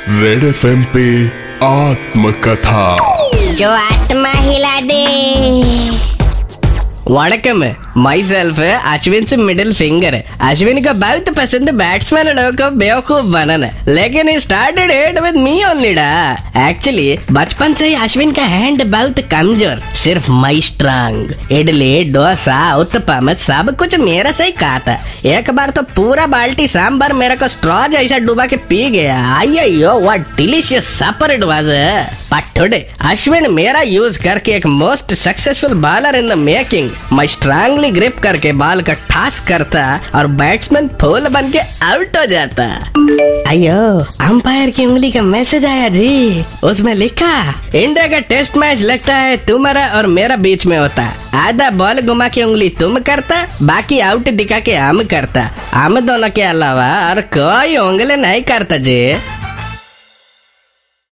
Red FM पे आत्मकथा जो आत्मा हिला दे। वणकम, माई सेल्फ अश्विन से मिडिल फिंगर। अश्विन का बहुत पसंद बैट्समैन लोगों को बेवकूफ बनाना, लेकिन he started it with me only डा। एक्चुअली बचपन से ही अश्विन का हैंड बहुत कमजोर, सिर्फ माई स्ट्रांग। इडली, डोसा, उत्तपम सब कुछ मेरा से ही खाता। एक बार तो पूरा बाल्टी सांबर मेरे को स्ट्रॉ जैसा डुबा के पी गया। अय्यो what delicious supper it was. But today Ashwin मेरा यूज करके एक most successful bowler in the making. मैं स्ट्रांगली ग्रिप करके बॉल का ठास करता और बैट्समैन फूल बन के आउट हो जाता। अयो, अंपायर की उंगली का मैसेज आया जी। उसमें लिखा, इंडिया का टेस्ट मैच लगता है तुम्हारा और मेरा बीच में होता। आधा बॉल घुमा के उंगली तुम करता, बाकी आउट दिखा के हम करता। हम दोनों के अलावा और कोई उंगली नहीं करता जी।